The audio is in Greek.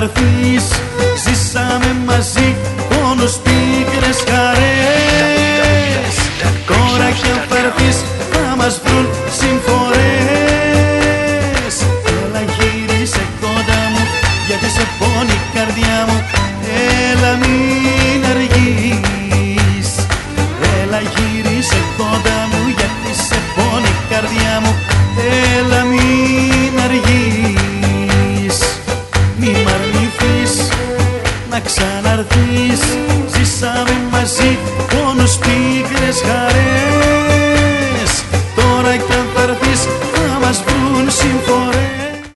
ξαναρθείς. Ζήσαμε μαζί πόνους, πίκρες, χαρές. Τώρα κι αν φαρθείς θα μας βρουν συμφορές. Έλα γύρισε κοντά μου, γιατί σε πόνει η καρδιά μου. Έλα μην αργείς. Έλα γύρισε κοντά μου, γιατί σε πόνει η καρδιά μου. Έλα μην αργείς. Μη μ' αρνηθείς να ξαναρθείς.